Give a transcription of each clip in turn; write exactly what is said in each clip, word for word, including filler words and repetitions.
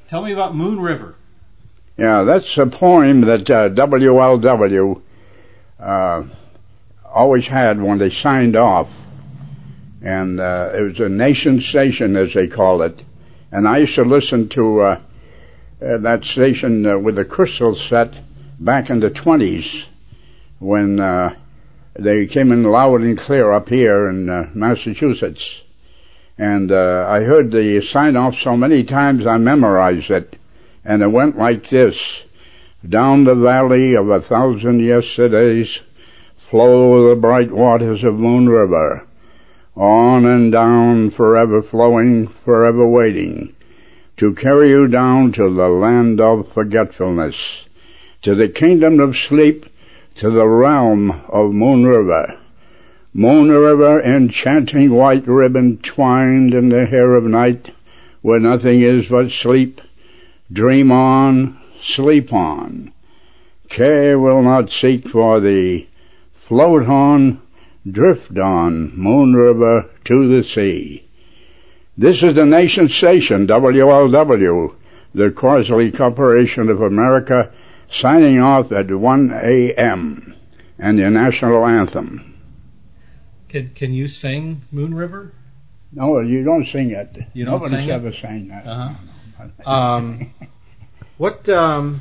Tell me about Moon River. Yeah, that's a poem that uh, W L W uh, always had when they signed off. And uh, it was a nation station, as they call it. And I used to listen to uh, uh, that station uh, with the crystal set back in the twenties when uh, they came in loud and clear up here in uh, Massachusetts. And uh, I heard the sign-off so many times I memorized it. And it went like this. Down the valley of a thousand yesterdays flow the bright waters of Moon River. On and down, forever flowing, forever waiting, to carry you down to the land of forgetfulness, to the kingdom of sleep, to the realm of Moon River. Moon River, enchanting white ribbon twined in the hair of night, where nothing is but sleep. Dream on, sleep on. Care will not seek for thee. Float on, drift on, Moon River to the sea. This is the nation station, W L W, the Crosley Corporation of America, signing off at one a.m. and the national anthem. Can Can you sing Moon River? No, you don't sing it. You don't Nobody's sing it? ever sang that. Uh-huh. um, what, um,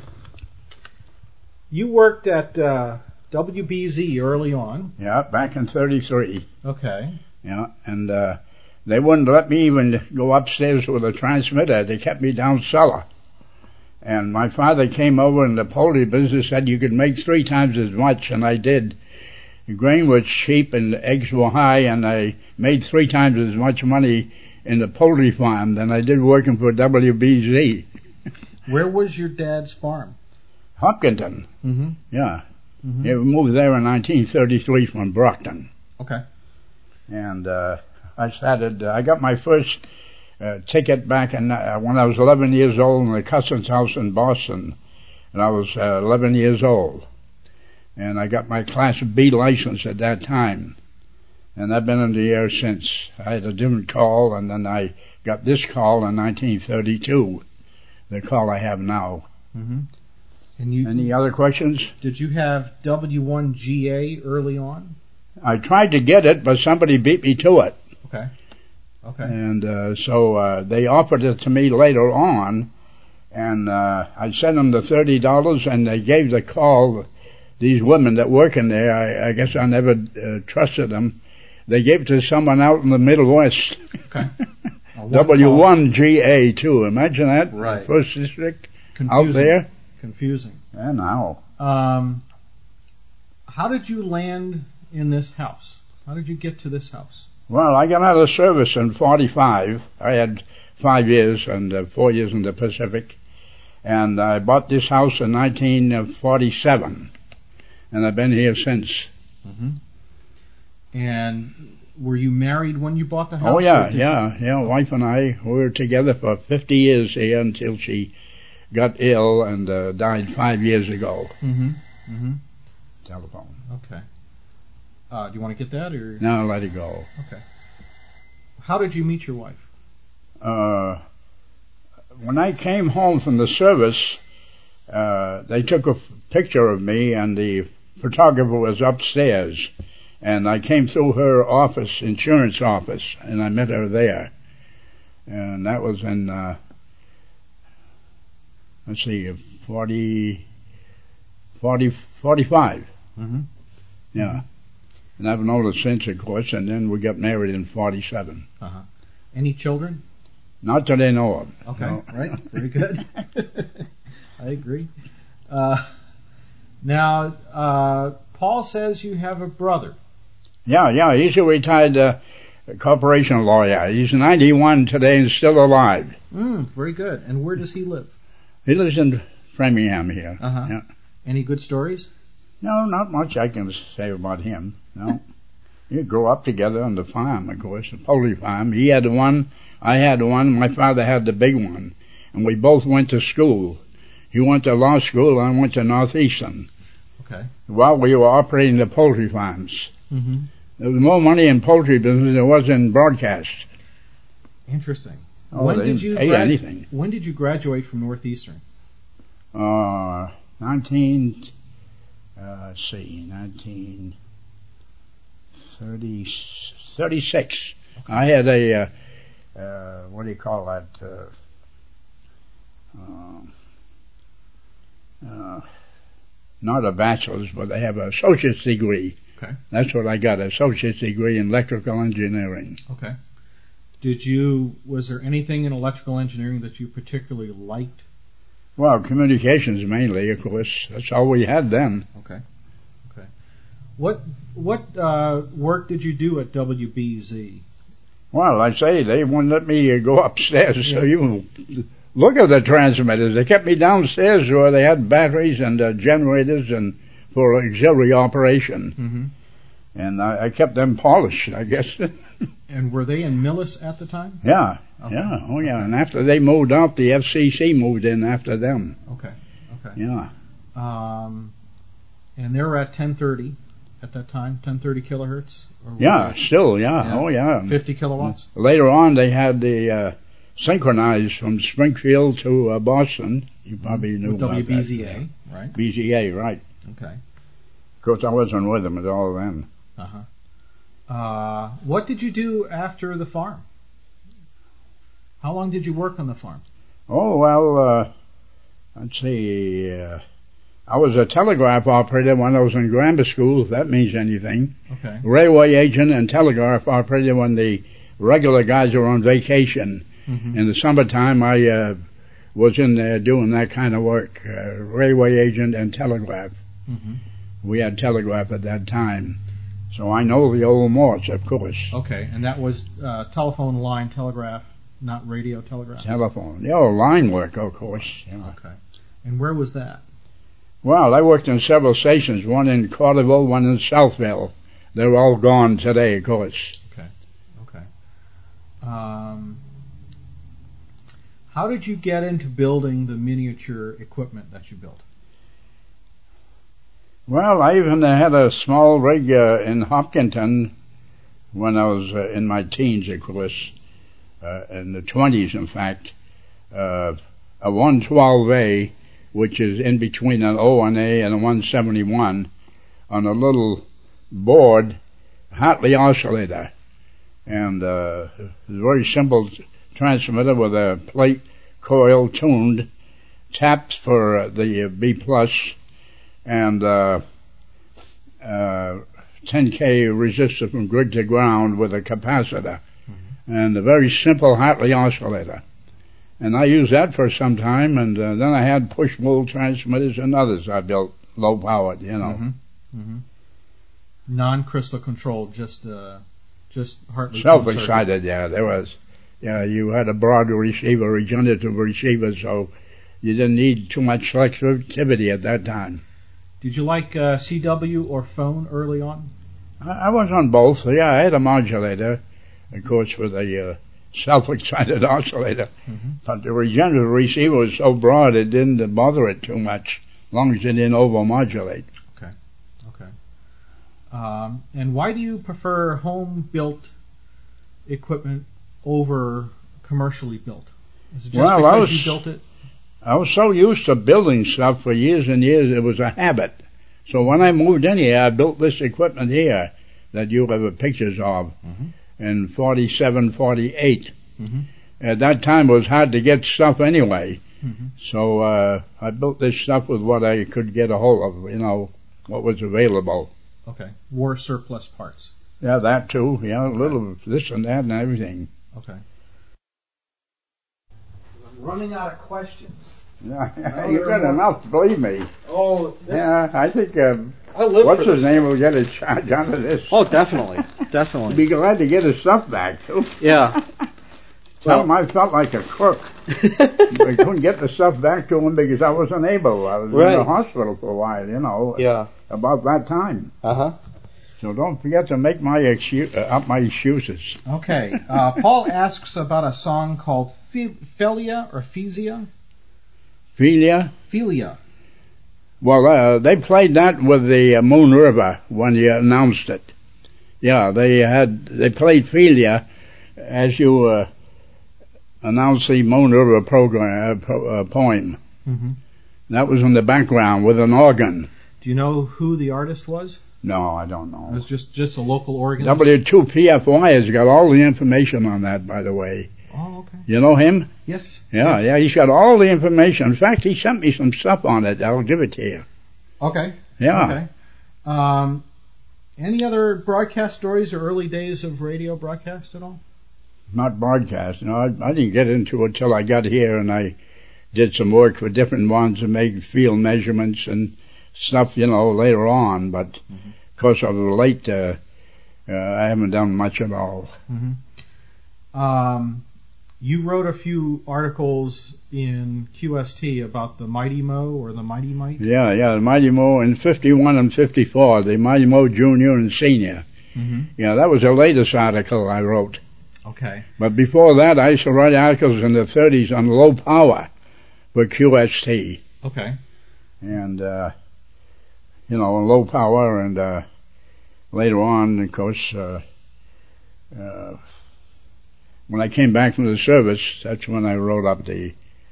you worked at uh, W B Z early on. Yeah, back in thirty-three. Okay. Yeah, and uh, they wouldn't let me even go upstairs with a transmitter. They kept me down cellar. And my father came over in the poultry business, said you could make three times as much, and I did. The grain was cheap and the eggs were high, and I made three times as much money in the poultry farm than I did working for W B Z. Where was your dad's farm? Hopkinton. Mm-hmm. Yeah. Mm-hmm. He moved there in nineteen thirty-three from Brockton. Okay. And uh, I started, uh, I got my first uh, ticket back in, uh, when I was eleven years old in the Cousins House in Boston. And I was uh, eleven years old. And I got my Class B license at that time. And I've been in the air since. I had a different call, and then I got this call in nineteen thirty-two, the call I have now. Mm-hmm. And you, Any other questions? Did you have W one G A early on? I tried to get it, but somebody beat me to it. Okay. Okay. And uh, so uh, they offered it to me later on, and uh, I sent them the thirty dollars, and they gave the call. These women that work in there, I, I guess I never uh, trusted them. They gave it to someone out in the Middle West. Okay. W one G A too. Imagine that. Right. First district. Confusing. Out there. Confusing. Yeah, now. Um, how did you land in this house? How did you get to this house? Well, I got out of service in forty-five. I had five years and uh, four years in the Pacific. And I bought this house in nineteen forty-seven. And I've been here since. Mm-hmm. And were you married when you bought the house? Oh, yeah, yeah, yeah. Wife and I we were together for fifty years here until she got ill and uh, died five years ago. Mm-hmm. Mm-hmm. Telephone. Okay. Uh, do you want to get that or? No, let it go. Okay. How did you meet your wife? Uh, when I came home from the service, uh, they took a f- picture of me, and the photographer was upstairs. And I came through her office, insurance office, and I met her there. And that was in, uh, let's see, forty, forty, forty-five. Mm-hmm. Yeah. And I've known her since, of course, and then we got married in forty-seven. Uh-huh. Any children? Not that I know of. Okay, No. right. Very good. I agree. Uh, now, uh, Paul says you have a brother. Yeah, yeah, he's a retired uh, corporation lawyer. He's ninety-one today and still alive. Mm, very good. And where does he live? He lives in Framingham here. Uh-huh. Yeah. Any good stories? No, not much I can say about him. No. We grew up together on the farm, of course, the poultry farm. He had one, I had one, my father had the big one. And we both went to school. He went to law school, I went to Northeastern. Okay. While we were operating the poultry farms. Mm-hmm. There was more money in poultry business than there was in broadcast. Interesting. Oh, when they did didn't you pay grad- anything. When did you graduate from Northeastern? Uh, nineteen, uh, let's see, nineteen thirty, thirty-six. Okay. I had a, uh, uh, what do you call that? Uh, uh, uh, not a bachelor's, but I have an associate's degree. Okay. That's what I got, an associate's degree in electrical engineering. Okay. Did you, was there anything in electrical engineering that you particularly liked? Well, communications mainly, of course. That's all we had then. Okay. Okay. What what uh, work did you do at W B Z? Well, I say they wouldn't let me uh, go upstairs, Yeah. so you look at the transmitters. They kept me downstairs where they had batteries and uh, generators and for auxiliary operation. Mm-hmm. And I, I kept them polished, I guess. And were they in Millis at the time? Yeah, Okay. yeah, oh yeah. Okay. And after they moved out, the F C C moved in after them. Okay. Okay. Yeah. Um, and they were at ten thirty at that time, ten thirty kilohertz? Or were Yeah, they still, yeah, Yeah. oh yeah. fifty kilowatts? Later on, they had the uh, synchronized from Springfield to uh, Boston. You probably knew With about W B Z A, that. right? B Z A, right. Okay. Of course, I wasn't with them at all then. Uh-huh. Uh, what did you do after the farm? How long did you work on the farm? Oh, well, uh, let's see. Uh, I was a telegraph operator when I was in grammar school, if that means anything. Okay. Railway agent and telegraph operator when the regular guys were on vacation. Mm-hmm. In the summertime, I uh, was in there doing that kind of work, uh, railway agent and telegraph. Mm-hmm. We had telegraph at that time. So I know the old Morse, of course. Okay, and that was uh, telephone line telegraph, not radio telegraph? Telephone. Yeah, oh, line work, of course. Yeah. Okay. And where was that? Well, I worked in several stations, one in Carterville, one in Southville. They're all gone today, of course. Okay. Okay. Um, how did you get into building the miniature equipment that you built? Well, I even had a small rig uh, in Hopkinton when I was uh, in my teens, of course, uh, in the twenties, in fact. Uh, a one twelve A, which is in between an O and A and a one seventy-one, on a little board, Hartley oscillator. And uh, it was a very simple transmitter with a plate coil tuned, taps for uh, the uh, B plus, and uh, uh, ten K resistor from grid to ground with a capacitor, mm-hmm. and a very simple Hartley oscillator. And I used that for some time, and uh, then I had push-pull transmitters and others I built, low-powered, you know. Mm-hmm. Mm-hmm. Non-crystal controlled, just uh, just Hartley. Self-excited, yeah, there was. Yeah, you had a broad receiver, regenerative receiver, so you didn't need too much selectivity at that time. Did you like uh, C W or phone early on? I, I was on both. Yeah, I had a modulator, of course, with a uh, self-excited oscillator. Mm-hmm. But the regenerative receiver was so broad it didn't bother it too much, as long as it didn't overmodulate. Okay. Okay. Um, and why do you prefer home-built equipment over commercially built? Is it just well, because I was, you built it? I was so used to building stuff for years and years, it was a habit. So when I moved in here, I built this equipment here that you have pictures of mm-hmm. in forty-seven, forty-eight. Mm-hmm. At that time, it was hard to get stuff anyway. Mm-hmm. So uh, I built this stuff with what I could get a hold of, you know, what was available. Okay. War surplus parts. Yeah, that too. Yeah, a little of this and that and everything. Okay. I'm running out of questions. Yeah, no, you've got enough, believe me. Oh, this, yeah, I think, um, I live what's for his this. name will get a charge out of this. Oh, definitely, definitely. He'd be glad to get his stuff back, too. Yeah. Tell Well, him I felt like a crook. I couldn't get the stuff back to him because I wasn't able. I was Right. in the hospital for a while, you know, Yeah. about that time. Uh-huh. So don't forget to make my excuse, uh, up my excuses. Okay. Uh, Paul asks about a song called Phi- Philia or Physia. Philia? Philia. Well, uh, they played that with the uh, Moon River when you announced it. Yeah, they had, they played Philia as you, uh, announced the Moon River program, uh, pro, uh, poem. Mm-hmm. That was in the background with an organ. Do you know who the artist was? No, I don't know. It was just, just a local organist? W two P F Y has got all the information on that, by the way. Oh, okay. You know him? Yes. Yeah, yes. yeah, he's got all the information. In fact, he sent me some stuff on it. I'll give it to you. Okay. Yeah. Okay. Um, any other broadcast stories or early days of radio broadcast at all? Not broadcast. No, I, I didn't get into it till I got here, and I did some work for different ones to make field measurements and stuff, you know, later on. But mm-hmm. of course, I was late. Uh, uh, I haven't done much at all. Mm-hmm. Um, you wrote a few articles in Q S T about the Mighty Mo or the Mighty Mite. Yeah, yeah, the Mighty Mo in fifty-one and fifty-four, the Mighty Mo Junior and Senior. Mm-hmm. Yeah, that was the latest article I wrote. Okay. But before that, I used to write articles in the thirties on low power for Q S T. Okay. And, uh, you know, on low power, and uh, later on, of course, uh, uh, when I came back from the service, that's when I wrote up the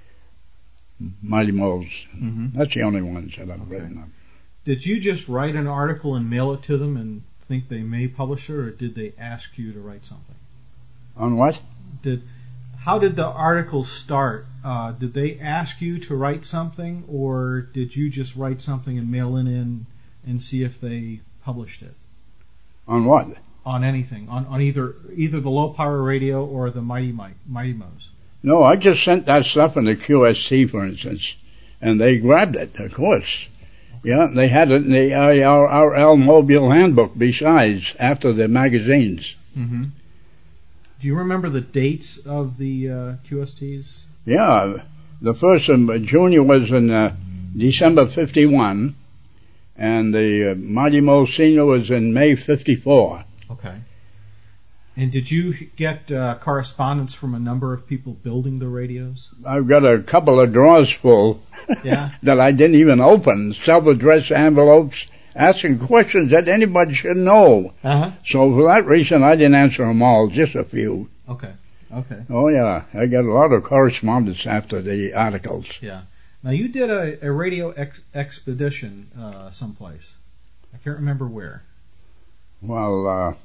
Mighty Mo's. Mm-hmm. That's the only ones that I've okay. written up. Did you just write an article and mail it to them and think they may publish it, or did they ask you to write something? On what? Did How did the article start? Uh, did they ask you to write something, or did you just write something and mail it in and see if they published it? On what? On anything, on, on either either the low power radio or the Mighty Mite, Mighty Mo's. No, I just sent that stuff in the Q S T, for instance, and they grabbed it, of course. Okay. Yeah, they had it in the uh, our, our L Mobile Handbook besides, after the magazines. Mm-hmm. Do you remember the dates of the uh, Q S Ts? Yeah, the first um, Junior was in uh, December fifty-one, and the uh, Mighty Mo Senior was in May fifty-four. Okay. And did you get uh, correspondence from a number of people building the radios? I've got a couple of drawers full yeah. that I didn't even open, self-addressed envelopes, asking questions that anybody should know. Uh-huh. So for that reason, I didn't answer them all, just a few. Okay. Okay. Oh, yeah. I got a lot of correspondence after the articles. Yeah. Now, you did a, a radio ex- expedition uh, someplace. I can't remember where. Well, uh,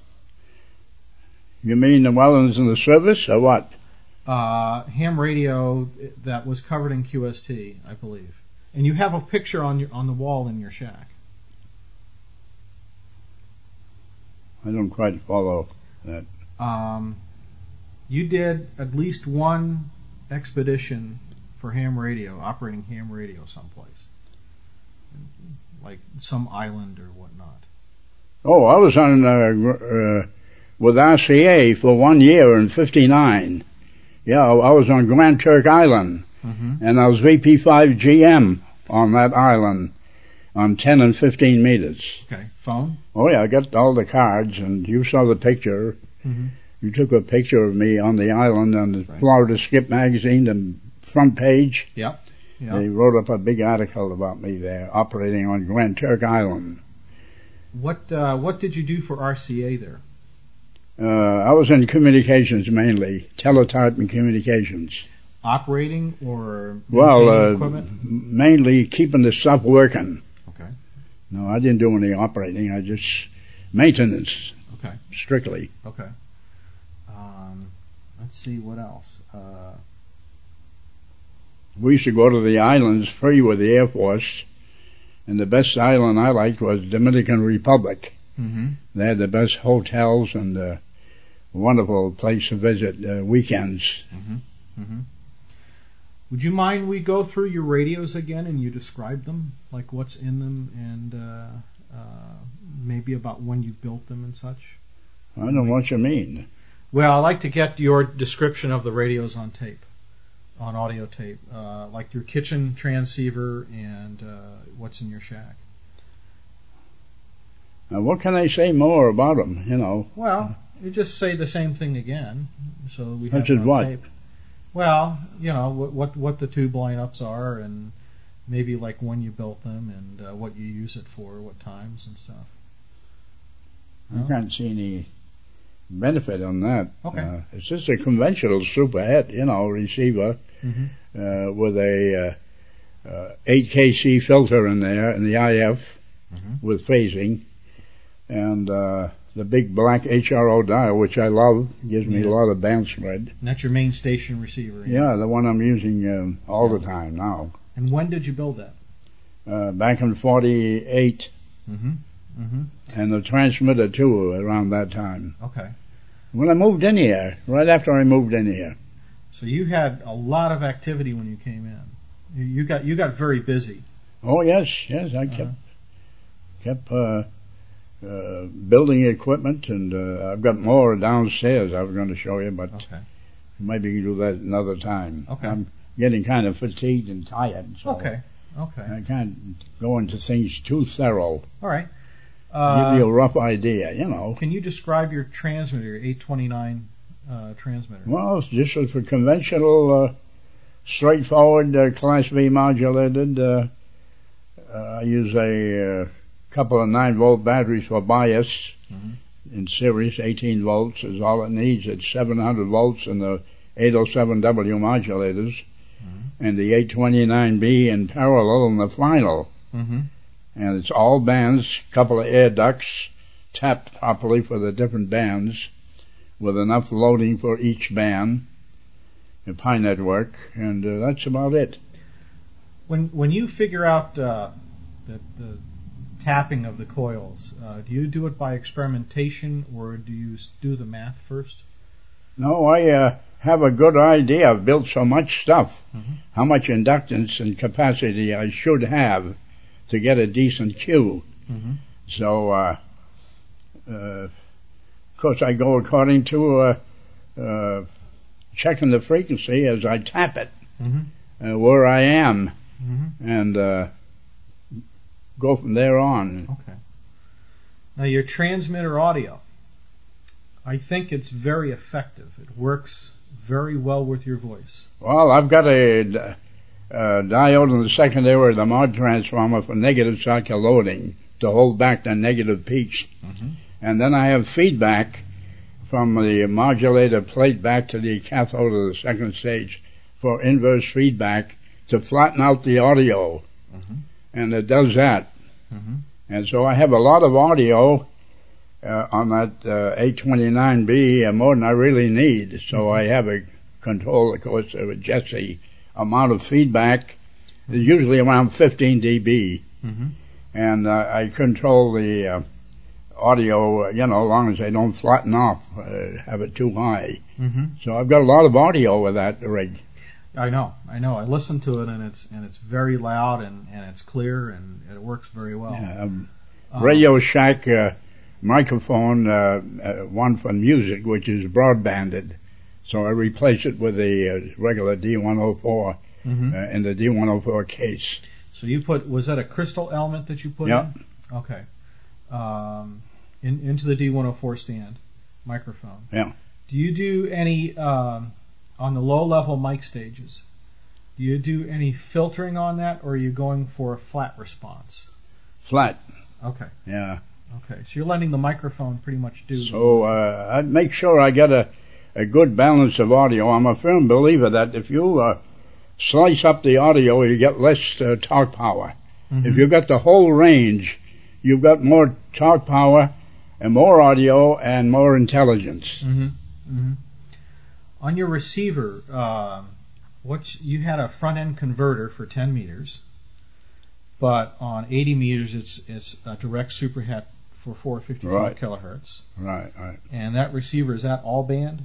you mean the Wellens in the service, or what? Uh, ham radio that was covered in Q S T, I believe. And you have a picture on your on the wall in your shack. I don't quite follow that. Um, you did at least one expedition for ham radio, operating ham radio someplace, like some island or whatnot. Oh, I was on uh, uh, with R C A for one year in fifty-nine. Yeah, I was on Grand Turk Island, mm-hmm. and I was V P five G M on that island on ten and fifteen meters. Okay, phone? Oh, yeah, I got all the cards, and you saw the picture. Mm-hmm. You took a picture of me on the island on the right. Florida Skip magazine, the front page. Yep. Yep. They wrote up a big article about me there, operating on Grand Turk Island. What uh, what did you do for R C A there? Uh, I was in communications mainly, teletype and communications. Operating or well, uh, equipment? Mainly keeping the stuff working. Okay. No, I didn't do any operating. I just maintenance. Okay. Strictly. Okay. Um, let's see what else. Uh, we used to go to the islands free with the Air Force. And the best island I liked was Dominican Republic. Mm-hmm. They had the best hotels and a wonderful place to visit uh, weekends. Mm-hmm. Mm-hmm. Would you mind we go through your radios again and you describe them, like what's in them and uh, uh, maybe about when you built them and such? I don't know what you mean. Well, I like to get your description of the radios on tape. On audio tape, uh, like your kitchen transceiver and uh, what's in your shack. Now, what can I say more about them? You know. Well, you just say the same thing again, so we have Which it is on what? tape. Well, you know what, what what the tube lineups are, and maybe like when you built them and uh, what you use it for, what times and stuff. I can't see any benefit on that. Okay. Uh, it's just a conventional superhet, you know, receiver Mm-hmm. uh, with a uh, uh, eight K C filter in there and the I F Mm-hmm. with phasing, and uh, the big black H R O dial, which I love, gives me Yeah. a lot of band spread. And that's your main station receiver. Yeah, the one I'm using um, all Yeah. the time now. And when did you build that? Uh, back in forty-eight, Mm-hmm. Mm-hmm. and the transmitter too around that time. Okay. When I moved in here, right after I moved in here. So you had a lot of activity when you came in. You, you got you got very busy. Oh yes, yes, I kept Uh-huh. kept uh, uh, building equipment, and uh, I've got more downstairs I was going to show you, but Okay. maybe you can do that another time. Okay. I'm getting kind of fatigued and tired, so Okay. Okay. I can't go into things too thorough. All right. Give you a Uh, rough idea, you know. can you describe your transmitter, your eight twenty-nine uh, transmitter? Well, it's just for conventional, uh, straightforward uh, Class B modulated. Uh, uh, I use a uh, couple of nine volt batteries for bias. Mhm. In series. eighteen volts is all it needs. It's seven hundred volts in the eight oh seven W modulators, Mhm. and the eight twenty-nine B in parallel in the final. Mm-hmm. And it's all bands, couple of air ducts, tapped properly for the different bands, with enough loading for each band, a Pi network, and uh, that's about it. When when you figure out uh, the, the tapping of the coils, uh, do you do it by experimentation or do you s- do the math first? No, I uh, have a good idea. I've built so much stuff, Mhm. how much inductance and capacity I should have to get a decent cue. Mm-hmm. So, uh, uh, of course, I go according to uh, uh, checking the frequency as I tap it, Mm-hmm. uh, where I am, Mm-hmm. and uh, go from there on. Okay. Now your transmitter audio, I think it's very effective. It works very well with your voice. Well, I've got a, uh diode in the secondary of the mod transformer for negative cycle loading to hold back the negative peaks. Mm-hmm. And then I have feedback from the modulator plate back to the cathode of the second stage for inverse feedback to flatten out the audio. Mm-hmm. And it does that. Mm-hmm. And so I have a lot of audio uh, on that uh, eight twenty-nine B, uh, more than I really need. So Mm-hmm. I have a control, of course, of a Jesse amount of feedback. It's usually around fifteen decibels. Mm-hmm. And uh, I control the uh, audio, uh, you know, as long as they don't flatten off, uh, have it too high. Mm-hmm. So I've got a lot of audio with that rig. I know, I know. I listened to it and it's and it's very loud and, and it's clear and it works very well. Yeah, um, Um, Radio Shack uh, microphone, uh, uh, one for music, which is broadbanded. So I replace it with a uh, regular D one oh four mhm. uh, in the D one oh four case. So you put, was that a crystal element that you put Yeah. in? Okay. Um, in, into the D one oh four stand microphone. Yeah. Do you do any, um, on the low level mic stages, do you do any filtering on that or are you going for a flat response? Flat. Okay. Yeah. Okay. So you're letting the microphone pretty much do. So uh, I make sure I get a, a good balance of audio. I'm a firm believer that if you uh, slice up the audio, you get less uh, talk power. Mhm. If you've got the whole range, you've got more talk power and more audio and more intelligence. Mm-hmm. Mm-hmm. On your receiver, um, what you had a front end converter for ten meters, but on eighty meters, it's it's a direct superhet for four fifty-five Right. kilohertz. Right, right. And that receiver, is that all band?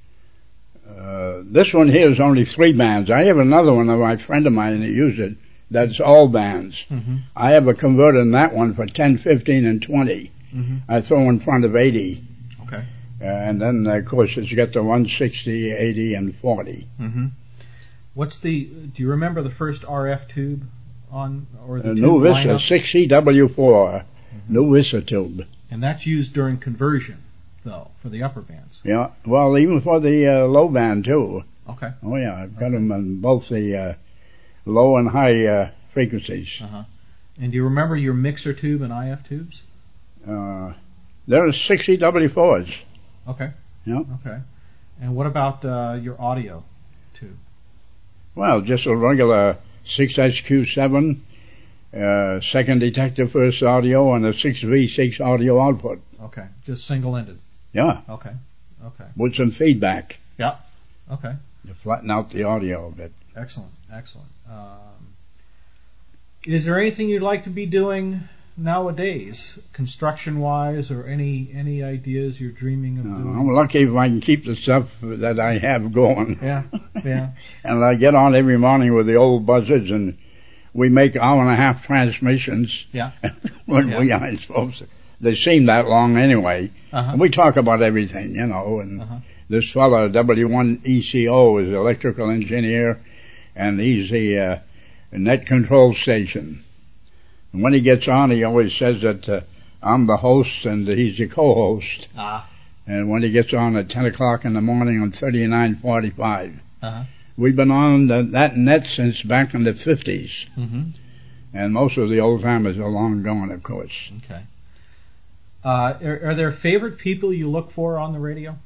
Uh, this one here is only three bands. I have another one of my friend of mine that used it. That's all bands. Mm-hmm. I have a converter in that one for ten, fifteen, and twenty. Mm-hmm. I throw in front of eighty. Okay. Uh, and then, of course, it's got the one sixty, eighty, and forty. Mm-hmm. What's the? Do you remember the first R F tube on or the Uh, tube New Vista, lineup? six C W four, Mm-hmm. New Vista tube. And that's used during conversion, though, for the upper bands. Yeah, well, even for the uh, low band, too. Okay. Oh, yeah, I've got Okay. them on both the uh, low and high uh, frequencies. Uh-huh. And do you remember your mixer tube and I F tubes? Uh, there are six C W fours. Okay. Yeah. Okay. And what about uh, your audio, too? Well, just a regular six S Q seven, uh, second detector first audio, and a six V six audio output. Okay. Just single-ended. Yeah. Okay. Okay. With some feedback. Yeah. Okay. To flatten out the audio a bit. Excellent. Excellent. Um, is there anything you'd like to be doing nowadays, construction-wise, or any any ideas you're dreaming of Uh, doing? I'm lucky if I can keep the stuff that I have going. Yeah, yeah. And I get on every morning with the old buzzards, and we make hour and a half transmissions. Yeah. when yeah. we aren't supposed to. They seem that long anyway. Uh-huh. And we talk about everything, you know. And uh-huh. this fellow, W one E C O, is an electrical engineer, and he's the uh, net control station. And when he gets on, he always says that uh, I'm the host and he's the co-host. Ah. And when he gets on at ten o'clock in the morning on thirty-nine forty-five. Uh-huh. We've been on the, that net since back in the fifties. Mm-hmm. And most of the old timers are long gone, of course. Okay. Uh, are, are there favorite people you look for on the radio?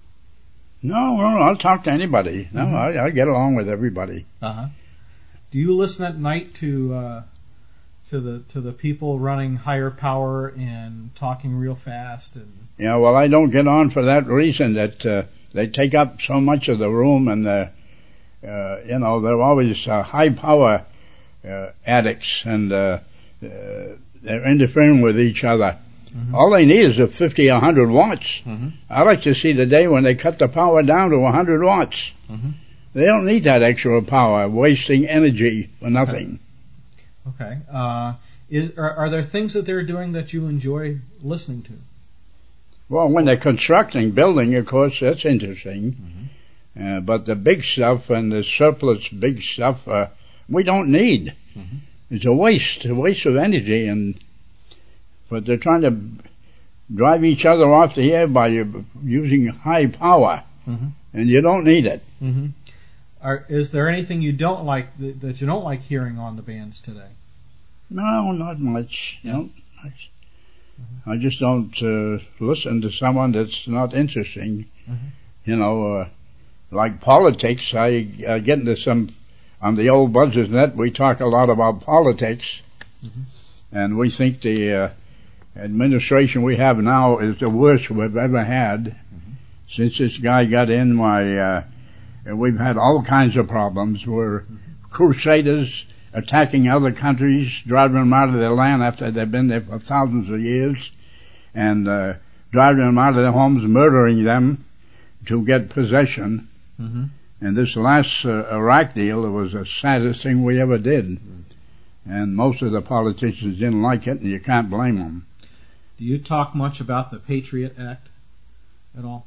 No, no, I'll talk to anybody. No, mm-hmm. I, I get along with everybody. Uh-huh. Do you listen at night to uh, to the to the people running higher power and talking real fast? And Yeah, well, I don't get on for that reason that uh, they take up so much of the room, and the, uh, you know, they're always uh, high power uh, addicts, and uh, uh, they're interfering with each other. Mm-hmm. All they need is a fifty, a hundred watts. Mm-hmm. I like to see the day when they cut the power down to a hundred watts. Mm-hmm. They don't need that extra power, wasting energy for nothing. Okay. okay. Uh, is, are, are there things that they're doing that you enjoy listening to? Well, when they're constructing, building, of course, that's interesting. Mm-hmm. Uh, but the big stuff and the surplus big stuff, uh, we don't need. Mm-hmm. It's a waste, a waste of energy, and but they're trying to drive each other off the air by using high power, mm-hmm. and you don't need it. Mm-hmm. Are, is there anything you don't like that, that you don't like hearing on the bands today? No, not much. Yeah. Not much. Mm-hmm. I just don't uh, listen to someone that's not interesting. Mm-hmm. You know, uh, like politics, I, I get into some, on the old Buzzards Net, we talk a lot about politics, mm-hmm. and we think the uh, administration we have now is the worst we've ever had. Mm-hmm. Since this guy got in, why, uh, we've had all kinds of problems. We're mm-hmm. crusaders attacking other countries, driving them out of their land after they've been there for thousands of years, and uh, driving them out of their homes, murdering them to get possession. Mm-hmm. And this last uh, Iraq deal, it was the saddest thing we ever did. Mm-hmm. And most of the politicians didn't like it, and you can't blame them. Do you talk much about the Patriot Act at all?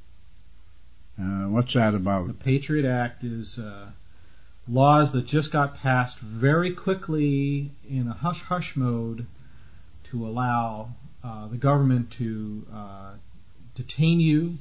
Uh, what's that about? The Patriot Act is uh, laws that just got passed very quickly in a hush-hush mode to allow uh, the government to uh, detain you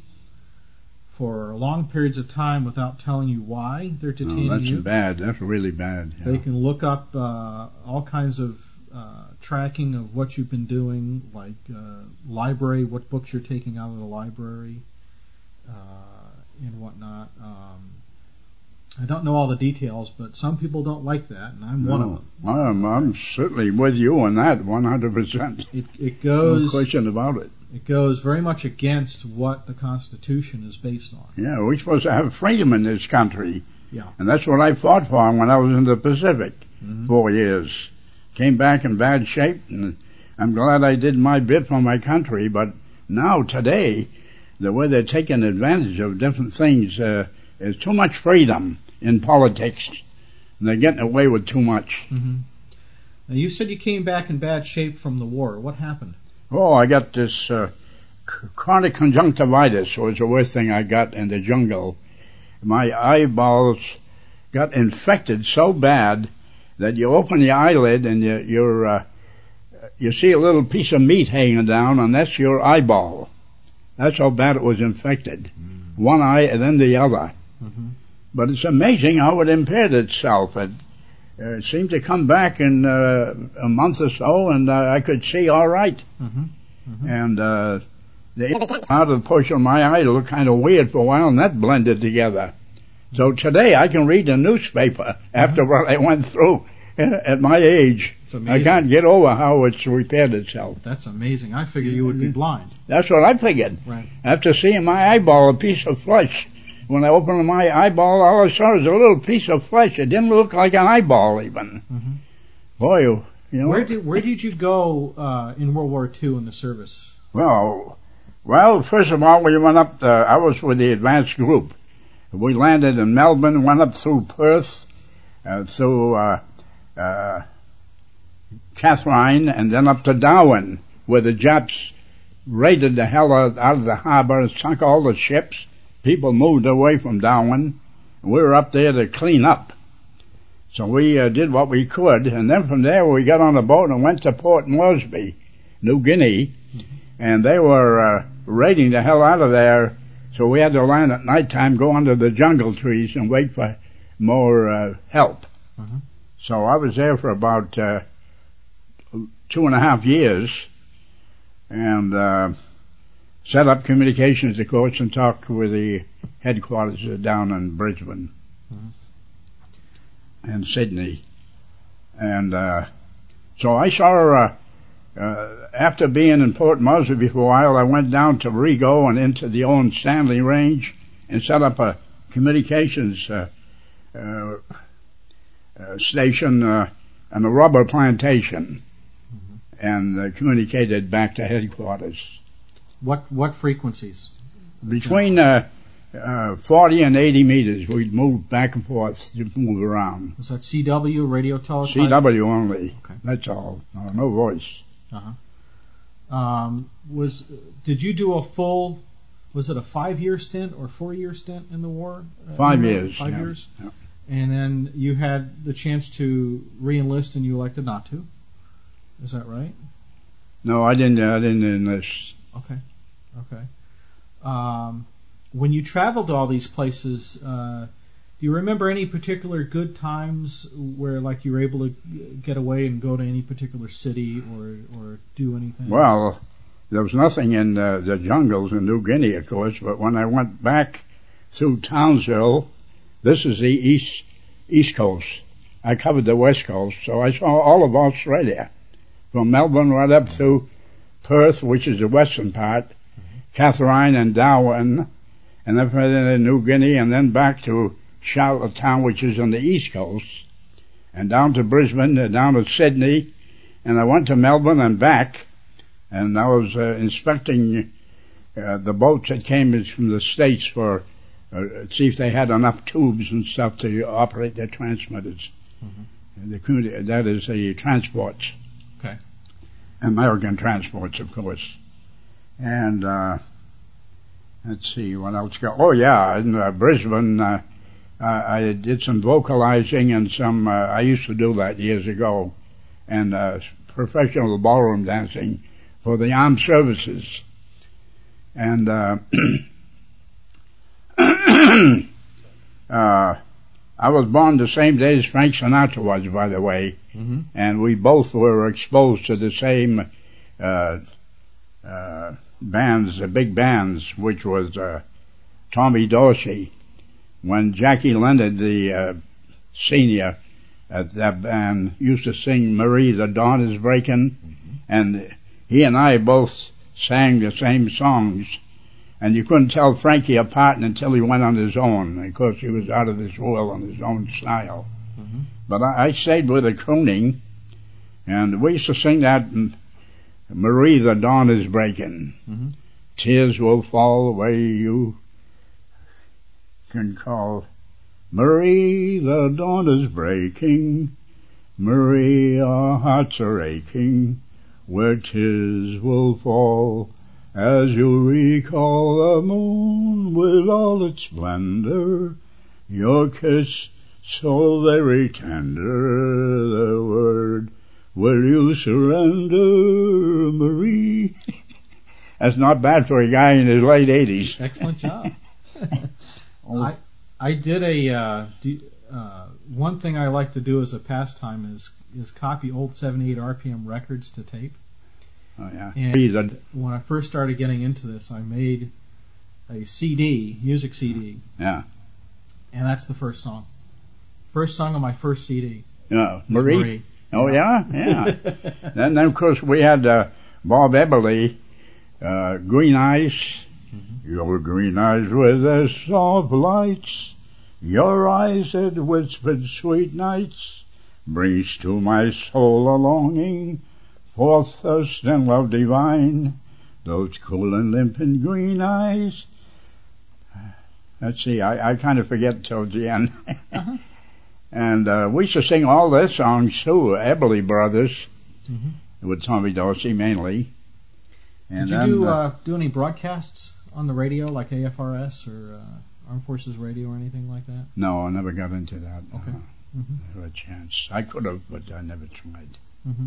for long periods of time without telling you why they're detaining oh, that's you. That's bad. That's really bad. Yeah. They can look up uh, all kinds of uh, tracking of what you've been doing, like uh, library, what books you're taking out of the library, uh, and whatnot. Um, I don't know all the details, but some people don't like that, and I'm no, one of them. I'm, I'm certainly with you on that, one hundred percent. It, it goes. No question about it. It goes very much against what the Constitution is based on. Yeah, we're supposed to have freedom in this country. Yeah. And that's what I fought for when I was in the Pacific, mm-hmm. four years. Came back in bad shape, and I'm glad I did my bit for my country, but now, today, the way they're taking advantage of different things, uh, is too much freedom in politics. And they're getting away with too much. Mm-hmm. Now, you said you came back in bad shape from the war. What happened? Oh, I got this uh, chronic conjunctivitis was the worst thing I got in the jungle. My eyeballs got infected so bad that you open the eyelid and you you're, uh, you see a little piece of meat hanging down, and that's your eyeball. That's how bad it was infected. Mm. One eye and then the other. Mm-hmm. But it's amazing how it impaired itself. It uh, seemed to come back in uh, a month or so, and uh, I could see all right. Mm-hmm. Mm-hmm. And uh, the out of the push of my eye looked kind of weird for a while, and that blended together. So today I can read the newspaper after what I went through at my age. I can't get over how it's repaired itself. That's amazing. I figured you would be blind. That's what I figured. Right. After seeing my eyeball, a piece of flesh, when I opened my eyeball, all I saw was a little piece of flesh. It didn't look like an eyeball even. Mm-hmm. Boy, you, you know. Where did where did you go uh, in World War Two in the service? Well, well, first of all, we went up. To, I was with the advanced group. We landed in Melbourne, went up through Perth, uh, through uh, uh, Catherine, and then up to Darwin, where the Japs raided the hell out, out of the harbor and sunk all the ships. People moved away from Darwin. We were up there to clean up. So we uh, did what we could, and then from there we got on a boat and went to Port Moresby, New Guinea, mm-hmm. and they were uh, raiding the hell out of there. So we had to land at nighttime, go under the jungle trees, and wait for more uh, help. Mm-hmm. So I was there for about uh, two and a half years, and uh, set up communications, of course, and talked with the headquarters down in Brisbane mm-hmm. and Sydney. And uh, so I saw, uh, uh, after being in Port Moresby for a while, I went down to Rigo and into the Owen Stanley Range and set up a communications uh, uh, uh, station uh, and a rubber plantation mm-hmm. and uh, communicated back to headquarters. What what frequencies? Between uh, uh, forty and eighty meters, we'd move back and forth to move around. Was that C W, radio teletype? C W only. Okay. That's all. No, no voice. Uh-huh. Um, was did you do a full? Was it a five-year stint or four-year stint in the war? Uh, five years. Five yeah. years. Yeah. And then you had the chance to re-enlist, and you elected not to. Is that right? No, I didn't. I didn't enlist. Okay. Okay. Um, when you traveled to all these places, uh, do you remember any particular good times where, like, you were able to get away and go to any particular city or or do anything? Well, there was nothing in uh, the jungles in New Guinea, of course, but when I went back through Townsville, this is the east east coast. I covered the west coast, so I saw all of Australia, from Melbourne right up through Perth, which is the western part, Catherine and Darwin, and then further to New Guinea, and then back to Charlottetown, which is on the east coast, and down to Brisbane, uh, down to Sydney, and I went to Melbourne and back, and I was uh, inspecting uh, the boats that came from the States for uh, see if they had enough tubes and stuff to operate their transmitters. Mm-hmm. The, that is the transports. Okay. American transports, of course. And, uh, let's see, what else go? Oh, yeah, in uh, Brisbane, uh, I, I did some vocalizing and some, uh, I used to do that years ago, and uh, professional ballroom dancing for the armed services. And, uh, uh, I was born the same day as Frank Sinatra was, by the way, mm-hmm. and we both were exposed to the same, uh, uh, bands, the big bands, which was uh, Tommy Dorsey. When Jackie Leonard, the uh, senior at that band, used to sing Marie, the Dawn is Breaking, mm-hmm. and he and I both sang the same songs, and you couldn't tell Frankie apart until he went on his own, because he was out of this world on his own style. Mm-hmm. But I, I stayed with the crooning, and we used to sing that Marie, the Dawn is Breaking. Mm-hmm. Tears will fall where you can call. Marie, the dawn is breaking. Marie, our hearts are aching. Where tears will fall as you recall the moon with all its splendor. Your kiss so very tender. The word, will you surrender, Marie? That's not bad for a guy in his late eighties. Excellent job. I I did a uh, do, uh, one thing I like to do as a pastime is is copy old seventy-eight R P M records to tape. Oh, yeah. And when I first started getting into this, I made a C D, music C D. Yeah. And that's the first song. First song on my first C D. Yeah, Marie. Marie. Oh, yeah, yeah. And then, of course, we had uh, Bob Eberly, uh, Green Eyes. Mm-hmm. Your green eyes with their soft lights, your eyes that whispered sweet nights, brings to my soul a longing for thirst and love divine. Those cool and limpid green eyes. Let's see, I, I kind of forget till the end. Uh-huh. And uh, we used to sing all their songs too, Eberly Brothers, mm-hmm. with Tommy Dorsey mainly. And Did you then, do uh, uh, do any broadcasts on the radio, like A F R S or uh, Armed Forces Radio or anything like that? No, I never got into that. Okay. Uh, mm-hmm. Never a chance. I could have, but I never tried. Mm-hmm.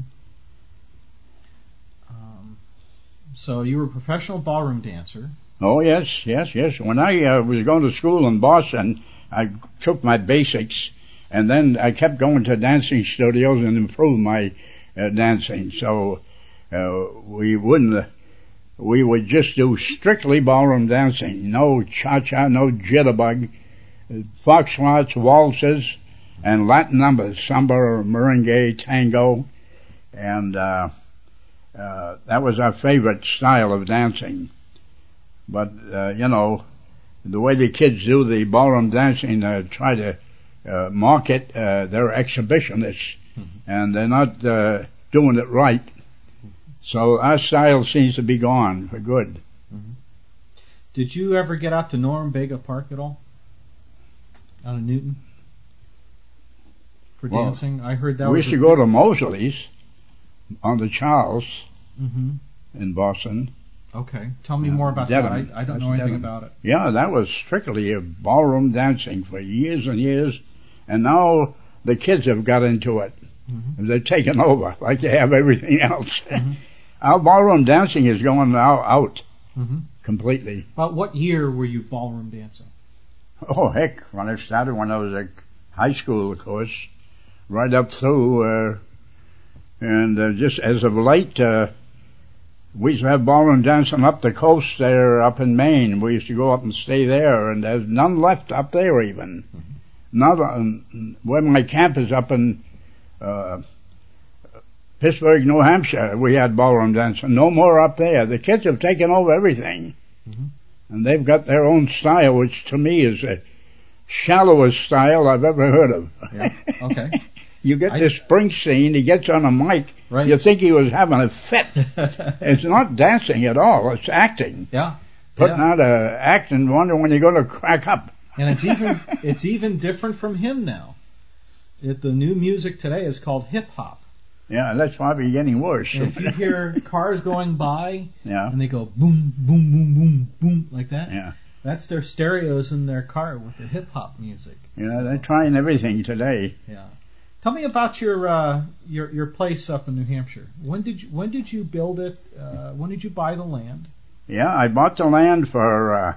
Um, so you were a professional ballroom dancer. Oh, yes, yes, yes. When I uh, was going to school in Boston, I took my basics, and then I kept going to dancing studios and improved my uh, dancing. So uh, we wouldn't, uh, we would just do strictly ballroom dancing. No cha-cha, no jitterbug. Foxtrots, waltzes, and Latin numbers, samba, merengue, tango. And uh, uh, that was our favorite style of dancing. But, uh, you know, the way the kids do the ballroom dancing, uh, try to uh, market, uh, they're exhibitionists, mm-hmm. and they're not uh, doing it right. So our style seems to be gone for good. Mm-hmm. Did you ever get out to Norumbega Park at all? Out of Newton? For well, dancing? I heard that we was used to go to Mosley's on the Charles mm-hmm. in Boston. Okay. Tell me yeah, more about Devon. that. I, I don't That's know anything Devon. about it. Yeah, that was strictly a ballroom dancing for years and years. And now the kids have got into it. Mm-hmm. They're taking over like they have everything else. Mm-hmm. Our ballroom dancing is going now out mm-hmm. completely. About what year were you ballroom dancing? Oh, heck, when I started when I was at high school, of course, right up through, uh, and uh, just as of late, uh, we used to have ballroom dancing up the coast there, up in Maine. We used to go up and stay there, and there's none left up there even. Mm-hmm. Not on, where my camp is up in uh, Pittsburgh, New Hampshire. We had ballroom dancing. No more up there. The kids have taken over everything, mm-hmm. and they've got their own style, which to me is the shallowest style I've ever heard of. Yeah. Okay. You get I, this Springsteen, he gets on a mic, right. You think he was having a fit. It's not dancing at all, it's acting. Yeah. Putting yeah. out a act and wondering when you're going to crack up. And it's even it's even different from him now. It, the new music today is called hip hop. Yeah, that's probably getting worse. And if you hear cars going by yeah. and they go boom, boom, boom, boom, boom, like that, yeah. that's their stereos in their car with the hip hop music. Yeah, so, they're trying everything today. Yeah. Tell me about your uh, your your place up in New Hampshire. When did you when did you build it? Uh, when did you buy the land? Yeah, I bought the land for uh,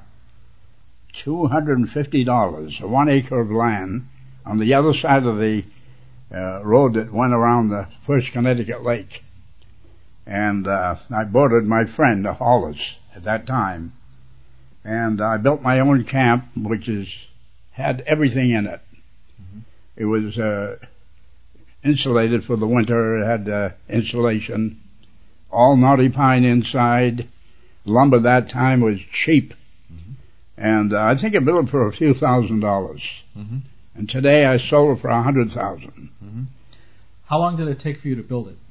two hundred and fifty dollars, one acre of land on the other side of the uh, road that went around the first Connecticut Lake. And uh, I boarded my friend, the Hollis, at that time. And I built my own camp, which is had everything in it. Mm-hmm. It was uh, insulated for the winter. It had uh, insulation, all knotty pine inside. Lumber that time was cheap. Mm-hmm. And uh, I think I built it for a few thousand dollars. Mm-hmm. And today I sold it for a hundred thousand. Mm-hmm. How long did it take for you to build it?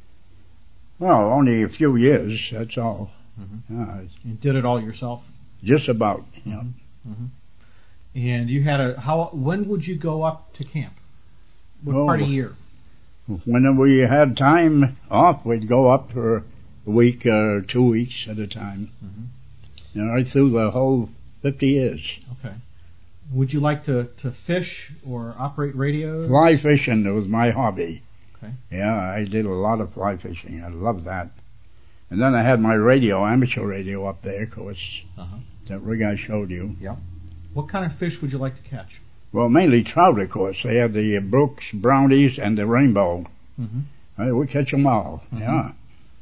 Well, only a few years, that's all. Mm-hmm. Uh, you did it all yourself? Just about, yeah. Mm-hmm. Mm-hmm. And you had a, how, when would you go up to camp? What oh, part of the year? When we had time off, we'd go up for a week or two weeks at a time. Mm-hmm. You know, right through the whole fifty years. Okay. Would you like to, to fish or operate radios? Fly fishing was my hobby. Okay. Yeah, I did a lot of fly fishing. I loved that. And then I had my radio, amateur radio up there, of course. Uh-huh. That rig I showed you. Yeah. What kind of fish would you like to catch? Well, mainly trout, of course. They had the brooks, brownies, and the rainbow. Mm-hmm. Uh, we catch them all, mm-hmm. yeah.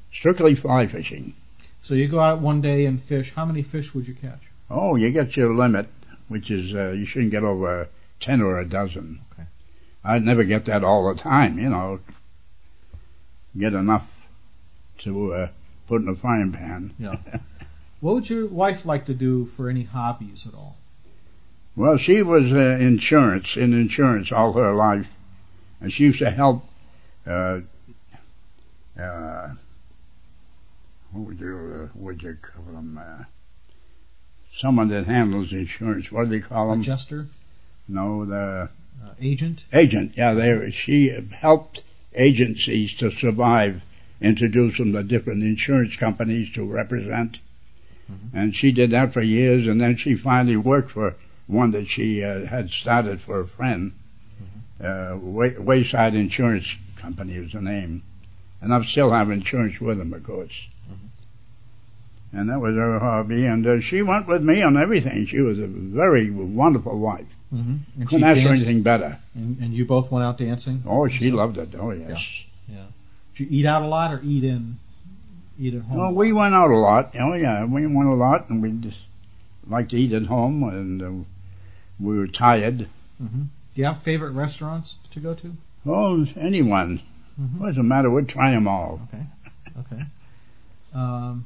Strictly fly fishing. So you go out one day and fish. How many fish would you catch? Oh, you get your limit, which is uh, you shouldn't get over ten or a dozen. Okay. I'd never get that all the time, you know. Get enough to uh, put in a frying pan. Yeah. What would your wife like to do for any hobbies at all? Well, she was uh, insurance, in insurance all her life. And she used to help, uh, uh, what would you, uh, would you call them, uh, someone that handles insurance. What do they call them? Adjuster? No, the... Uh, agent? Agent, yeah. They, she helped agencies to survive, introduce them to different insurance companies to represent. Mm-hmm. And she did that for years, and then she finally worked for one that she uh, had started for a friend. Mm-hmm. Uh, Way, Wayside Insurance Company was the name. And I still have insurance with them, of course. Mm-hmm. And that was her hobby. And uh, she went with me on everything. She was a very wonderful wife. Mm-hmm. Couldn't ask for anything better. And, and you both went out dancing? Oh, she so? loved it. Oh, yes. Yeah. yeah. Did you eat out a lot or eat in, eat at home? Well, we went out a lot. Oh, yeah. We went a lot, and we just liked to eat at home, and uh, we were tired. Mm-hmm. Do you have favorite restaurants to go to? Oh, anyone. Mm-hmm. What does it matter? We'll try them all. Okay. Okay. Um,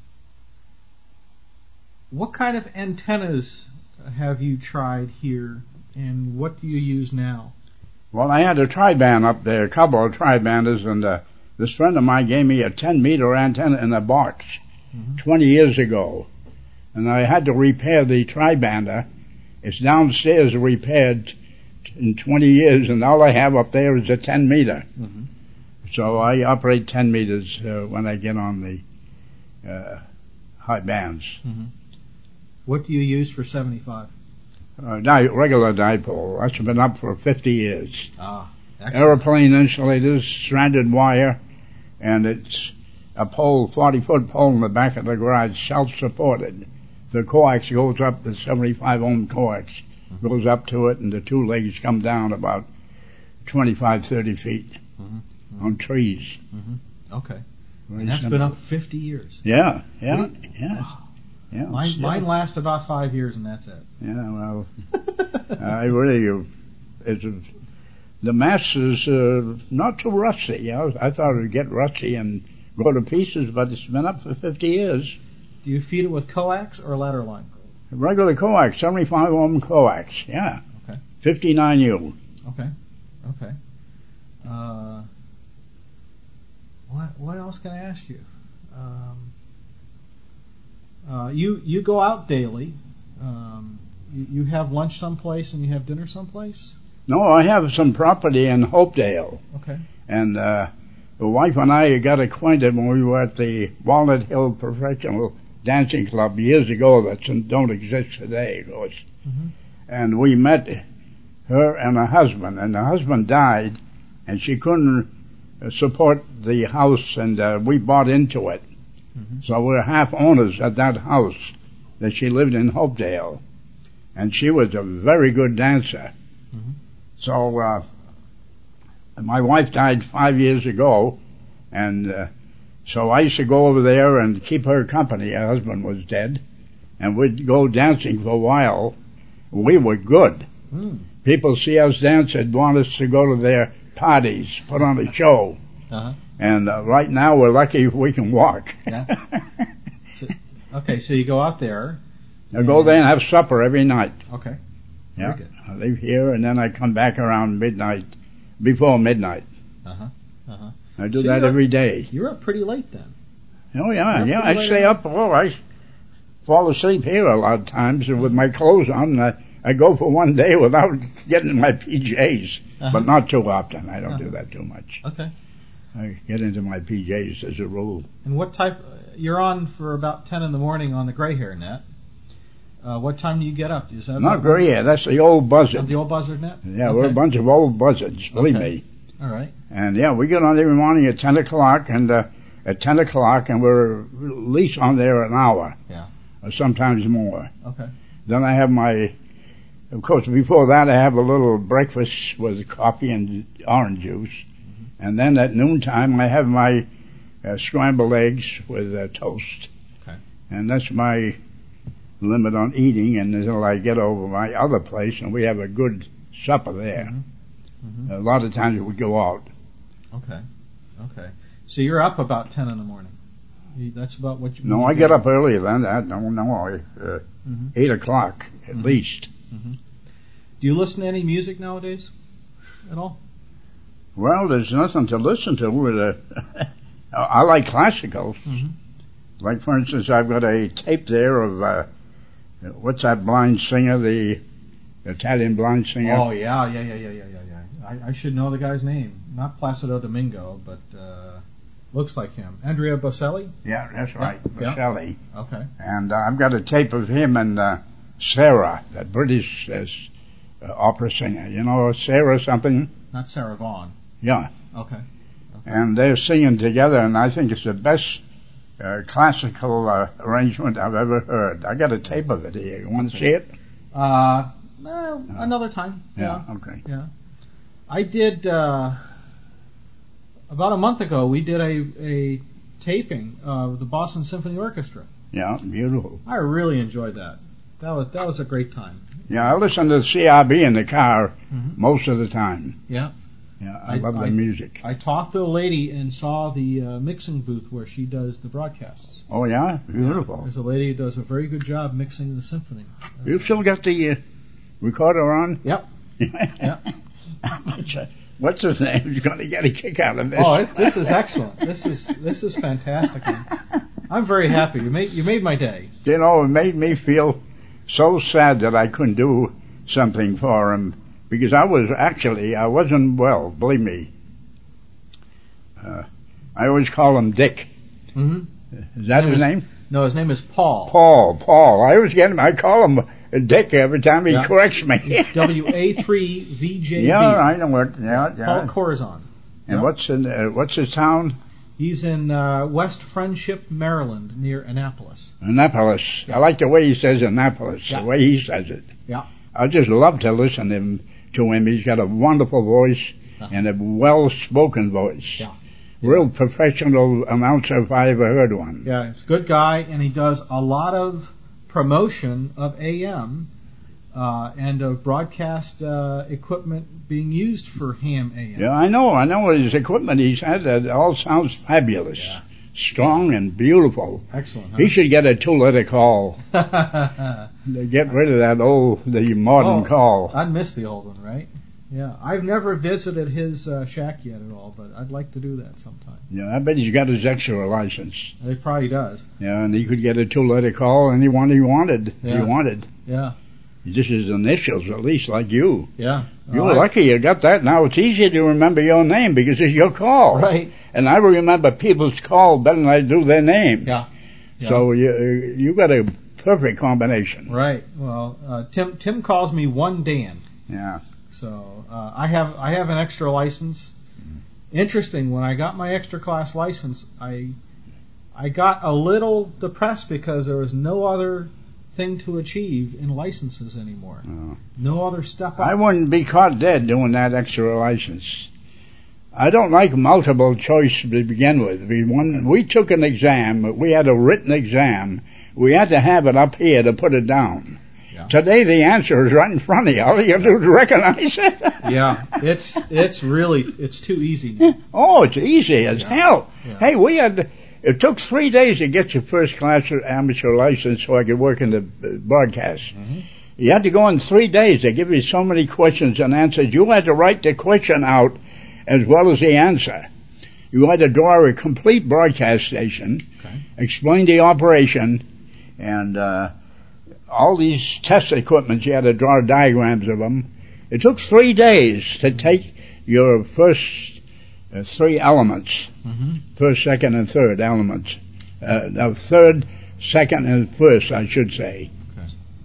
what kind of antennas have you tried here, and what do you use now? Well, I had a tri-band up there, a couple of tri-banders, and uh, this friend of mine gave me a ten meter antenna in a box mm-hmm. twenty years ago. And I had to repair the tri-bander. It's downstairs repaired in twenty years, and all I have up there is a ten meter. Mm-hmm. So I operate ten meters uh, when I get on the uh, high bands. Mm-hmm. What do you use for seventy-five? Uh, di- regular dipole. That's been up for fifty years. Ah, excellent. Aeroplane insulators, stranded wire, and it's a pole, forty foot pole in the back of the garage, self-supported. The coax goes up, the seventy-five ohm coax mm-hmm. goes up to it, and the two legs come down about twenty-five, thirty feet mm-hmm. Mm-hmm. on trees. Mm-hmm. Okay. Very and that's simple. Been up fifty years. Yeah, yeah, we, yeah. Wow. Yeah, mine, mine lasts about five years, and that's it. Yeah, well, I really, it's a, the mass is uh, not too rusty. I, was, I thought it would get rusty and go to pieces, but it's been up for fifty years. Do you feed it with coax or ladder line? Regular coax, seventy-five ohm coax, yeah. Okay. fifty-nine U. Okay, okay. Uh, what, what else can I ask you? Um, Uh, you you go out daily. Um, you, you have lunch someplace and you have dinner someplace? No, I have some property in Hopedale. Okay. And uh, the wife and I got acquainted when we were at the Walnut Hill Professional Dancing Club years ago that don't exist today, of course. Mm-hmm. And we met her and her husband. And the husband died, and she couldn't support the house, and uh, we bought into it. Mm-hmm. So we're half owners at that house that she lived in Hopedale. And she was a very good dancer. Mm-hmm. So uh, my wife died five years ago, and uh, so I used to go over there and keep her company. Her husband was dead, and we'd go dancing for a while. We were good. Mm. People see us dance and want us to go to their parties, put on a show. Uh-huh. And uh, right now we're lucky if we can walk. Yeah. So, okay, so you go out there. I go there and have supper every night. Okay. Yeah. Very good. I leave here and then I come back around midnight, before midnight. Uh-huh. Uh-huh. I do so that every day. You're up pretty late then. Oh yeah, yeah. I stay up. Oh, I fall asleep here a lot of times with my clothes on. And I, I go for one day without getting my P Js, uh-huh. but not too often. I don't uh-huh. do that too much. Okay. I get into my P Js as a rule. And what type? You're on for about ten in the morning on the gray hair net. Uh, what time do you get up? Is that not gray hair? That's the old buzzard. Oh, the old buzzard net. Yeah, okay. We're a bunch of old buzzards. Believe okay. me. All right. And yeah, we get on every morning at ten o'clock, and uh, at ten o'clock, and we're at least on there an hour. Yeah. Or sometimes more. Okay. Then I have my. Of course, before that, I have a little breakfast with coffee and orange juice. And then at noontime, I have my uh, scrambled eggs with uh, toast. Okay. And that's my limit on eating until I get over my other place, and we have a good supper there. Mm-hmm. Mm-hmm. A lot of times we go out. Okay. Okay. So you're up about ten in the morning. You, that's about what you. No, you I do. get up earlier than that. No, no, I, uh, Mm-hmm. eight o'clock at Mhm. least. Mm-hmm. Do you listen to any music nowadays at all? Well, there's nothing to listen to. With a, I like classicals. Mm-hmm. Like, for instance, I've got a tape there of, uh, what's that blind singer, the Italian blind singer? Oh yeah, yeah, yeah, yeah, yeah, yeah, yeah. I, I should know the guy's name. Not Placido Domingo, but uh, looks like him. Andrea Bocelli. Yeah, that's right, Yeah. Bocelli. Okay. And uh, I've got a tape of him and uh, Sarah, that British uh, uh, opera singer. You know, Sarah something? Not Sarah Vaughan. Yeah. Okay. Okay. And they're singing together, and I think it's the best uh, classical uh, arrangement I've ever heard. I got a tape of it here. You want to see it? Uh, no, another time. Yeah, Yeah. okay. Yeah. I did, uh, about a month ago, we did a, a taping of the Boston Symphony Orchestra. Yeah, beautiful. I really enjoyed that. That was, that was a great time. Yeah, I listen to the C R B in the car Mhm. most of the time. Yeah. Yeah, I, I- love the I- music. I talked to the lady and saw the uh, mixing booth where she does the broadcasts. Oh, yeah? Beautiful. There's a lady who does a very good job mixing the symphony. Uh, You still got the uh, recorder on? Yep. yeah. What's his name? He's going to get a kick out of this. Oh, it, this is excellent. This is this is fantastic. I'm very happy. You made you made my day. You know, it made me feel so sad that I couldn't do something for him, because I was actually, I wasn't well, believe me. Uh, I always call him Dick. Mm-hmm. Is that his is- name? No, his name is Paul. Paul, Paul. I always get him, I call him Dick every time he Yeah. corrects me. It's W A three V J B. Yeah, I know what, yeah, yeah. Paul Corazon. And Yeah. what's in, uh, what's his town? He's in uh, West Friendship, Maryland, near Annapolis. Annapolis. I like the way he says Annapolis, Yeah. the way he says it. Yeah. I just love to listen to him. To him. He's got a wonderful voice Uh-huh. and a well-spoken voice. Yeah. Real professional announcer if I ever heard one. Yeah, he's a good guy, and he does a lot of promotion of A M uh, and of broadcast uh, equipment being used for ham A M. Yeah, I know. I know his equipment he's had. That all sounds fabulous. Yeah. Strong and beautiful. Excellent. He should get a two-letter call. Huh? Get rid of that old, the modern Oh. call. I'd miss the old one, right? Yeah, I've never visited his uh, shack yet at all, but I'd like to do that sometime. Yeah, I bet he's got his extra license. He probably does. Yeah, and he could get a two-letter call anyone he wanted. Yeah. He wanted. Yeah, Just his initials, at least, like you. yeah. You Oh, were I- lucky you got that. Now it's easier to remember your name because it's your call. Right. And I remember people's call better than I do their name. Yeah. Yeah. So you you got a perfect combination. Right. Well, uh, Tim Tim calls me One Dan. Yeah. So uh, I have I have an extra license. Interesting. When I got my extra class license, I I got a little depressed because there was no other thing to achieve in licenses anymore. Oh. No other step up. I wouldn't be caught dead doing that extra license. I don't like multiple choice to begin with. We, when we took an exam, we had a written exam. We had to have it up here to put it down. Yeah. Today the answer is right in front of you. All you have to do is recognize it. Yeah, it's it's really it's too easy now. Oh, it's easy as Yeah. hell. Yeah. Hey, we had, it took three days to get your first class amateur license so I could work in the uh, broadcast. Mm-hmm. You had to go in three days. They give you so many questions and answers. You had to write the question out as well as the answer. You had to draw a complete broadcast station, Okay. explain the operation, and uh, all these test equipment, you had to draw diagrams of them. It took three days to take your first uh, three elements, Mm-hmm. first, second, and third elements. Uh, no, third, second, and first, I should say. Okay.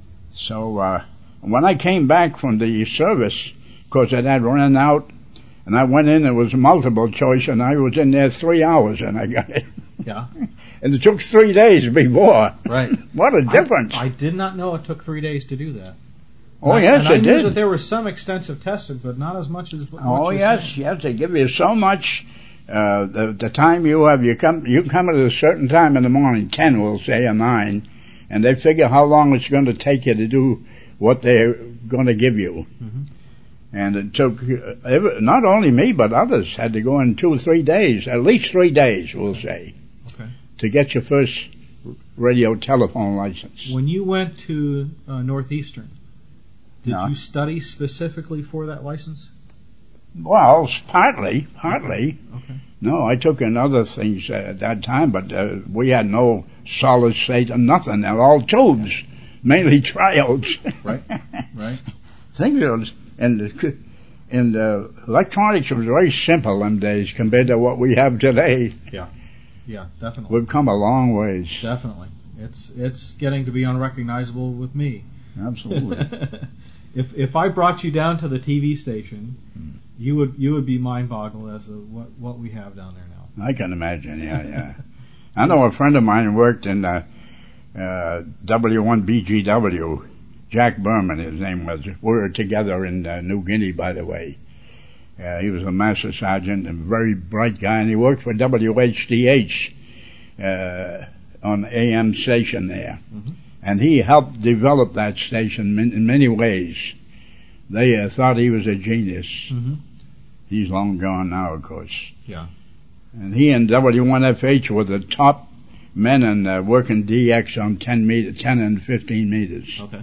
So uh, when I came back from the service, of course it had run out, and I went in, it was multiple choice, and I was in there three hours, and I got it. Yeah. And it took three days before. Right. What a difference. I, I did not know it took three days to do that. oh, And I- yes, and I it knew did. that there was some extensive testing, but not as much as. What Oh, you're yes, saying. yes, they give you so much uh, the, the time you have, you come, you come at a certain time in the morning, ten we'll say, or nine, and they figure how long it's going to take you to do what they're going to give you. Mm-hmm. And it took, uh, not only me, but others had to go in two or three days, at least three days, we'll say, okay. to get your first radio telephone license. When you went to uh, Northeastern, did Yeah. you study specifically for that license? Well, partly, partly. Okay. No, I took in other things uh, at that time, but uh, we had no solid state and nothing. They're all tubes, mainly trials. Right, right. Things was, and the, and the electronics was very simple in them days compared to what we have today. Yeah, yeah, definitely. We've come a long ways. Definitely. It's it's getting to be unrecognizable with me. Absolutely. if if I brought you down to the T V station, Hmm. you would you would be mind-boggled as to what what we have down there now. I can imagine, yeah, yeah. I know a friend of mine worked in uh, uh, W one B G W. Jack Berman, his name was. We were together in uh, New Guinea, by the way. Uh, he was a master sergeant and a very bright guy, and he worked for W H D H uh, on A M station there. Mm-hmm. And he helped develop that station in, in many ways. They uh, thought he was a genius. Mm-hmm. He's long gone now, of course. Yeah. And he and W one F H were the top men in uh, working D X on ten meter, ten and fifteen meters. Okay.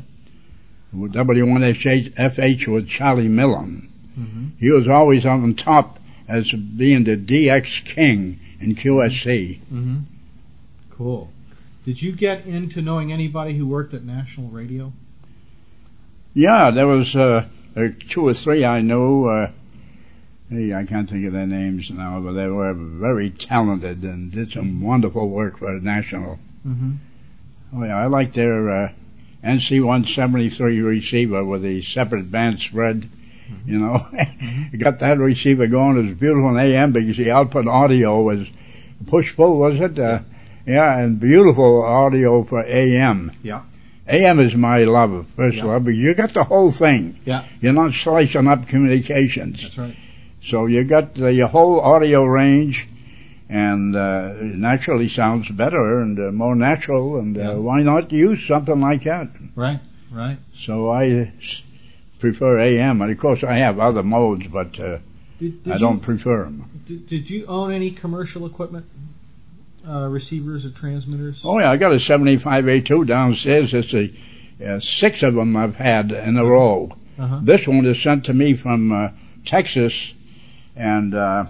W one F H was Charlie Millen. Mm-hmm. He was always on top as being the D X king in Q S C. Mm-hmm. Cool. Did you get into knowing anybody who worked at National Radio? Yeah, there was uh, uh, two or three I knew. Uh, hey, I can't think of their names now, but they were very talented and did some wonderful work for National. Mm-hmm. Oh yeah, I liked their uh, N C one seventy-three receiver with the separate band spread. Mm-hmm. You know, mm-hmm. got that receiver going. It was beautiful in A M because the output audio was push-pull, was it? Uh, yeah, and beautiful audio for A M. Yeah. A M is my love, first Yeah. love, but you got the whole thing. Yeah. You're not slicing up communications. That's right. So you got uh, your whole audio range, and uh, it naturally sounds better and uh, more natural, and uh, Yeah. why not use something like that? Right, right. So I s- prefer A M, and of course I have other modes, but uh, Did, did I don't you, prefer them. Did, did you own any commercial equipment? Uh, receivers or transmitters? Oh yeah, I got a seventy-five A two downstairs. It's a uh, six of them I've had in a row. Uh-huh. This one is sent to me from uh, Texas, and uh,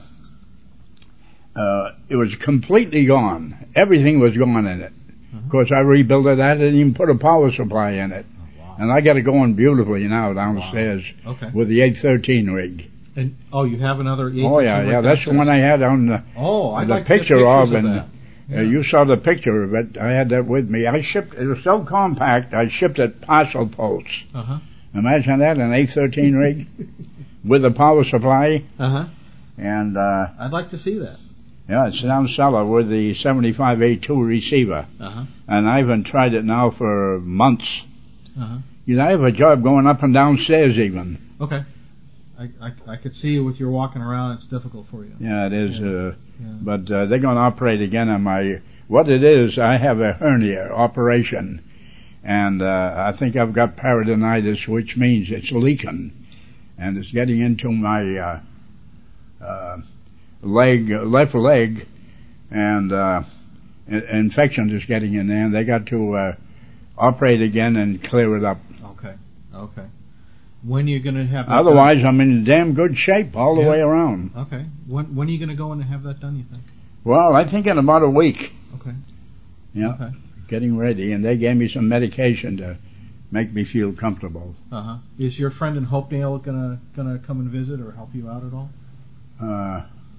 uh, it was completely gone. Everything was gone in it. Uh-huh. Of course, I rebuilt it. I didn't even put a power supply in it. Oh, wow. And I got it going beautifully now downstairs Wow. Okay. with the eight thirteen rig. And oh, you have another. Oh yeah, yeah, that's the one I had on the, Oh, I'd the like to get picture pictures of, of and that. Yeah. uh, you saw the picture of it. I had that with me. I shipped. It was so compact. I shipped it parcel post. Uh-huh. Imagine that, an eight thirteen rig with a power supply, Uh-huh. and uh, I'd like to see that. yeah, it's down cellar with the seventy-five A two receiver, Uh-huh. and I haven't tried it now for months. Uh-huh. You know, I have a job going up and downstairs even. Okay. I, I, I could see with your walking around, it's difficult for you. Yeah, it is. Yeah. Uh, Yeah. But uh, they're going to operate again on my. What it is, I have a hernia operation, and uh, I think I've got peritonitis, which means it's leaking, and it's getting into my uh, uh, leg, left leg, and uh, in- infection is getting in there, and they got to uh, operate again and clear it up. Okay. Okay. When are you going to have that Otherwise, I'm in damn good shape all the Yeah. way around. done? Okay. When when are you going to go in and have that done, you think? Well, I think in about a week. Okay. Yeah. Okay. Getting ready, and they gave me some medication to make me feel comfortable. Uh-huh. Is your friend in Hopedale gonna gonna come and visit or help you out at all? Uh,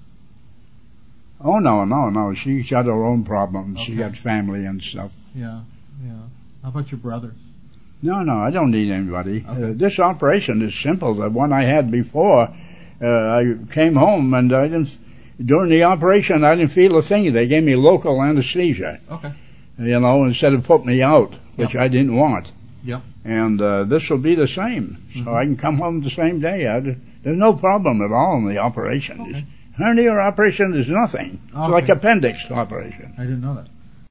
oh no, no, no. She's got her own problems. She Okay. got family and stuff. Yeah. Yeah. How about your brother? No, no, I don't need anybody. Okay. Uh, this operation is simple. The one I had before, uh, I came home and I didn't. During the operation, I didn't feel a thing. They gave me local anesthesia. Okay. You know, instead of putting me out, which Yep. I didn't want. Yep. And uh, this will be the same. So Mhm. I can come home the same day. I, there's no problem at all in the operation. Okay. Hernia operation is nothing. It's Okay. like appendix operation. I didn't know that.